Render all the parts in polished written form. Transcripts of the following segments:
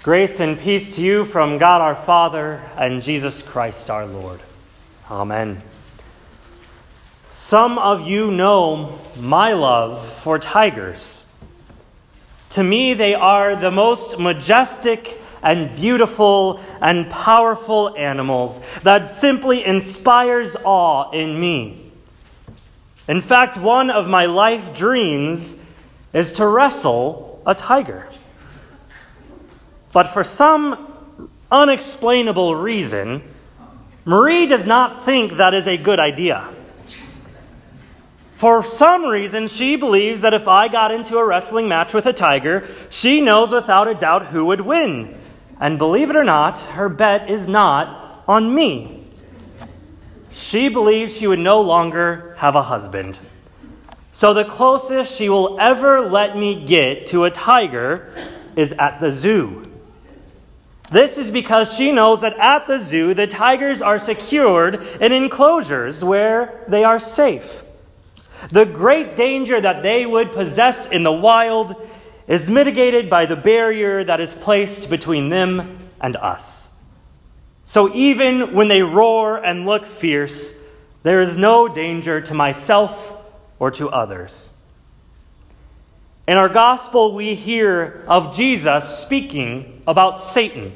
Grace and peace to you from God our Father and Jesus Christ our Lord. Amen. Some of you know my love for tigers. To me, they are the most majestic and beautiful and powerful animals that simply inspires awe in me. In fact, one of my life dreams is to wrestle a tiger. But for some unexplainable reason, Marie does not think that is a good idea. For some reason, she believes that if I got into a wrestling match with a tiger, she knows without a doubt who would win. And believe it or not, her bet is not on me. She believes she would no longer have a husband. So the closest she will ever let me get to a tiger is at the zoo. This is because she knows that at the zoo, the tigers are secured in enclosures where they are safe. The great danger that they would possess in the wild is mitigated by the barrier that is placed between them and us. So even when they roar and look fierce, there is no danger to myself or to others. In our gospel, we hear of Jesus speaking about Satan.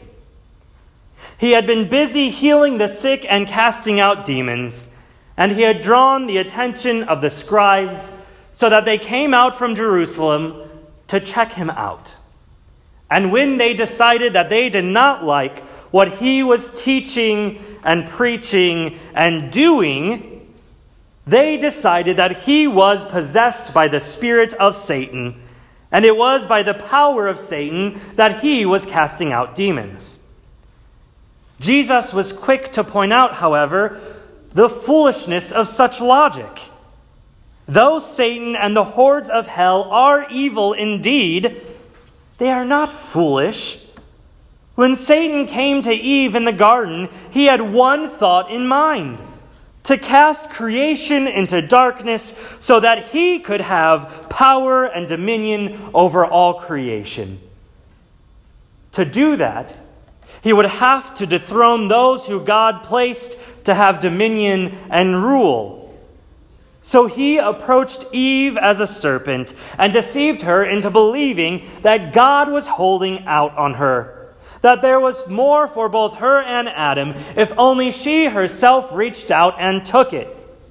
He had been busy healing the sick and casting out demons, and he had drawn the attention of the scribes so that they came out from Jerusalem to check him out. And when they decided that they did not like what he was teaching and preaching and doing, they decided that he was possessed by the spirit of Satan, and it was by the power of Satan that he was casting out demons. Jesus was quick to point out, however, the foolishness of such logic. Though Satan and the hordes of hell are evil indeed, they are not foolish. When Satan came to Eve in the garden, he had one thought in mind: to cast creation into darkness so that he could have power and dominion over all creation. To do that, he would have to dethrone those who God placed to have dominion and rule. So he approached Eve as a serpent and deceived her into believing that God was holding out on her, that there was more for both her and Adam if only she herself reached out and took it.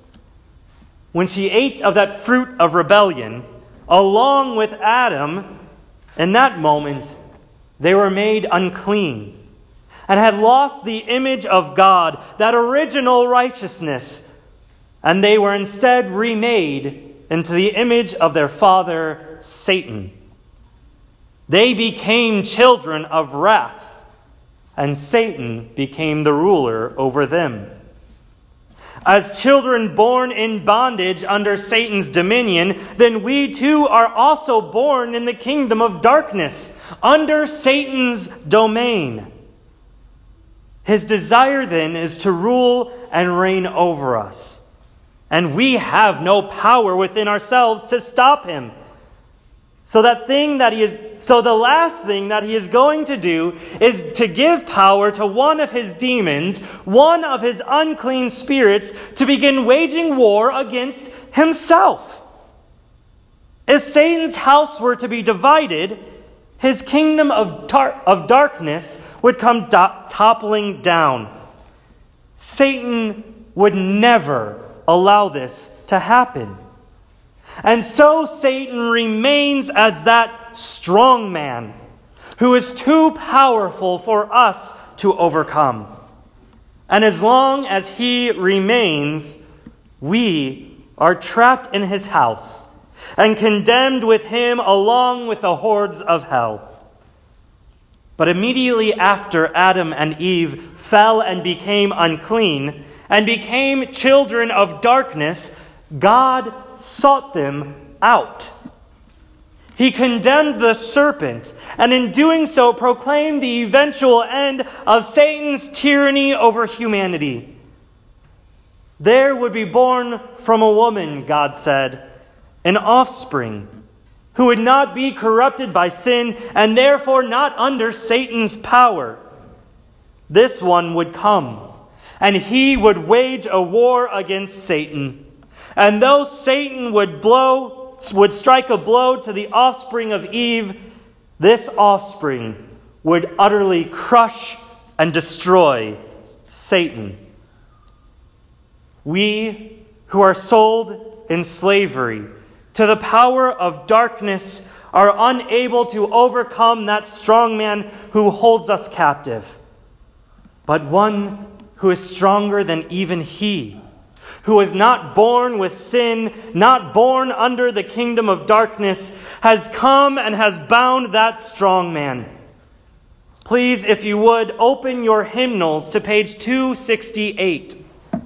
When she ate of that fruit of rebellion, along with Adam, in that moment, they were made unclean and had lost the image of God, that original righteousness, and they were instead remade into the image of their father, Satan. They became children of wrath, and Satan became the ruler over them. As children born in bondage under Satan's dominion, then we too are also born in the kingdom of darkness, under Satan's domain. His desire then is to rule and reign over us. And we have no power within ourselves to stop him. So the last thing that he is going to do is to give power to one of his demons, one of his unclean spirits, to begin waging war against himself. If Satan's house were to be divided, his kingdom of darkness would come toppling down. Satan would never allow this to happen. And so Satan remains as that strong man who is too powerful for us to overcome. And as long as he remains, we are trapped in his house and condemned with him along with the hordes of hell. But immediately after Adam and Eve fell and became unclean and became children of darkness, God sought them out. He condemned the serpent, and in doing so proclaimed the eventual end of Satan's tyranny over humanity. There would be born from a woman, God said, an offspring who would not be corrupted by sin and therefore not under Satan's power. This one would come, and he would wage a war against Satan. And though Satan would strike a blow to the offspring of Eve, this offspring would utterly crush and destroy Satan. We who are sold in slavery to the power of darkness are unable to overcome that strong man who holds us captive. But one who is stronger than even he, who is not born with sin, not born under the kingdom of darkness, has come and has bound that strong man. Please, if you would, open your hymnals to page 268.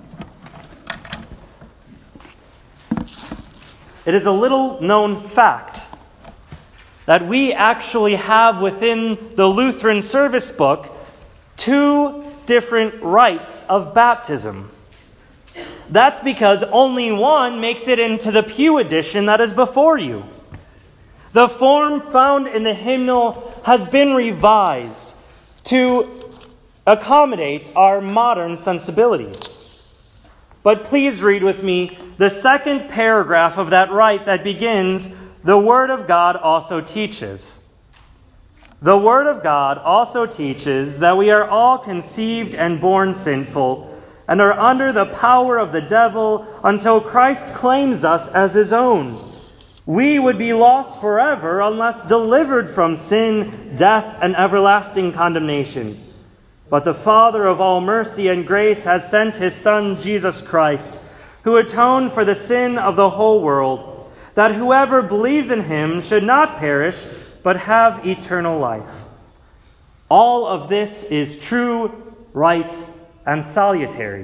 It is a little known fact that we actually have within the Lutheran service book 2 different rites of baptism. That's because only one makes it into the pew edition that is before you. The form found in the hymnal has been revised to accommodate our modern sensibilities. But please read with me the second paragraph of that rite that begins, "The Word of God also teaches." The Word of God also teaches that we are all conceived and born sinful and are under the power of the devil until Christ claims us as his own. We would be lost forever unless delivered from sin, death, and everlasting condemnation. But the Father of all mercy and grace has sent his Son, Jesus Christ, who atoned for the sin of the whole world, that whoever believes in him should not perish, but have eternal life. All of this is true, right, and salutary.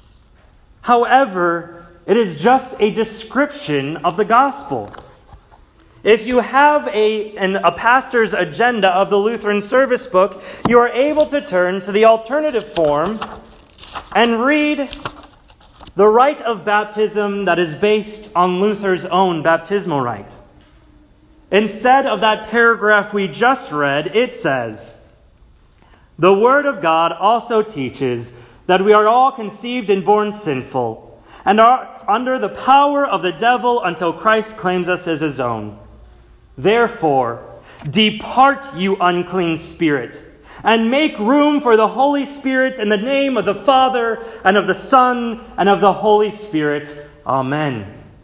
However, it is just a description of the gospel. If you have a pastor's agenda of the Lutheran service book, you are able to turn to the alternative form and read the rite of baptism that is based on Luther's own baptismal rite. Instead of that paragraph we just read, it says, "The Word of God also teaches that we are all conceived and born sinful, and are under the power of the devil until Christ claims us as his own. Therefore, depart, you unclean spirit, and make room for the Holy Spirit in the name of the Father, and of the Son, and of the Holy Spirit. Amen."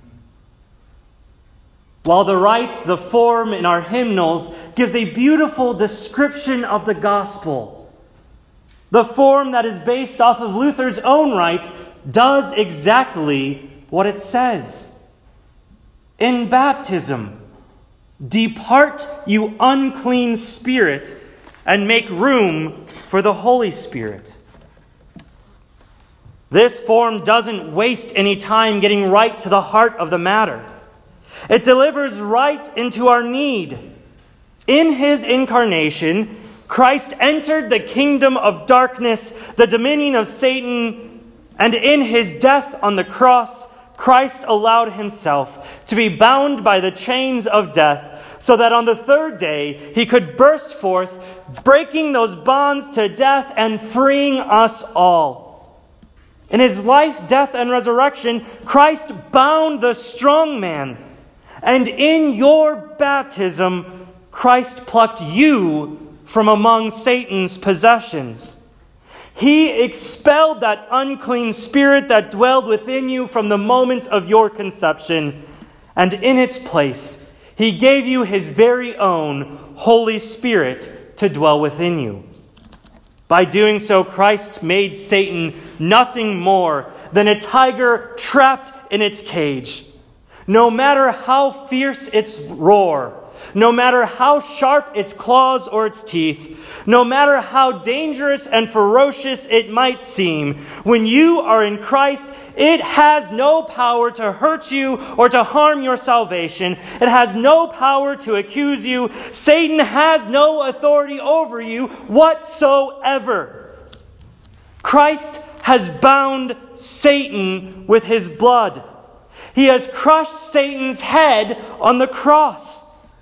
While the rite, the form in our hymnals, gives a beautiful description of the gospel, the form that is based off of Luther's own rite does exactly what it says. In baptism, "Depart, you unclean spirit, and make room for the Holy Spirit." This form doesn't waste any time getting right to the heart of the matter. It delivers right into our need. In his incarnation, Christ entered the kingdom of darkness, the dominion of Satan, and in his death on the cross, Christ allowed himself to be bound by the chains of death, so that on the third day he could burst forth, breaking those bonds to death and freeing us all. In his life, death, and resurrection, Christ bound the strong man. And in your baptism, Christ plucked you from among Satan's possessions. He expelled that unclean spirit that dwelled within you from the moment of your conception, and in its place, he gave you his very own Holy Spirit to dwell within you. By doing so, Christ made Satan nothing more than a tiger trapped in its cage. No matter how fierce its roar, no matter how sharp its claws or its teeth, no matter how dangerous and ferocious it might seem, when you are in Christ, it has no power to hurt you or to harm your salvation. It has no power to accuse you. Satan has no authority over you whatsoever. Christ has bound Satan with his blood. He has crushed Satan's head on the cross.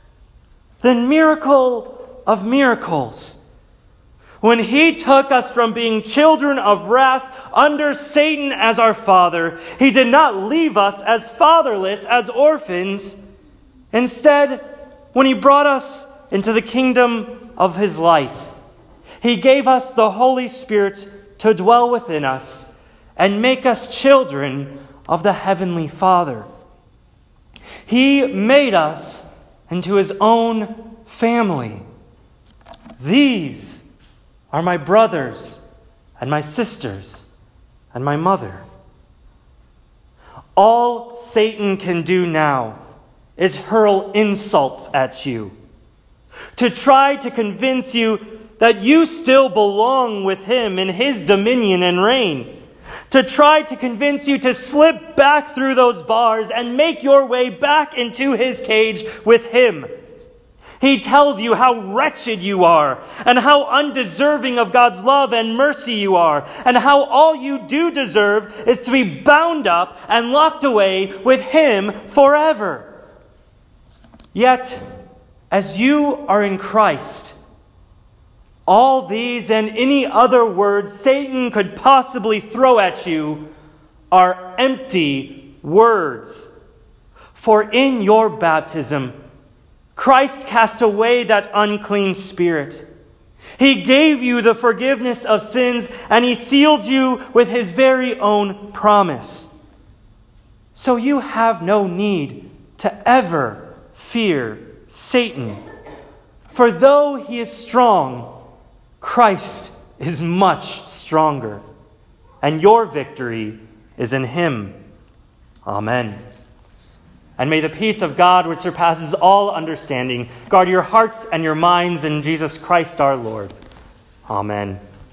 the miracle of miracles. When he took us from being children of wrath under Satan as our father, he did not leave us as fatherless, as orphans. Instead, when he brought us into the kingdom of his light, he gave us the Holy Spirit to dwell within us and make us children of the Heavenly Father. He made us into his own family. These are my brothers and my sisters and my mother. All Satan can do now is hurl insults at you, to try to convince you that you still belong with him in his dominion and reign, to try to convince you to slip back through those bars and make your way back into his cage with him. He tells you how wretched you are, and how undeserving of God's love and mercy you are, and how all you do deserve is to be bound up and locked away with him forever. Yet, as you are in Christ, all these and any other words Satan could possibly throw at you are empty words. For in your baptism, Christ cast away that unclean spirit. He gave you the forgiveness of sins, and he sealed you with his very own promise. So you have no need to ever fear Satan. For though he is strong, Christ is much stronger, and your victory is in him. Amen. And may the peace of God, which surpasses all understanding, guard your hearts and your minds in Jesus Christ our Lord. Amen.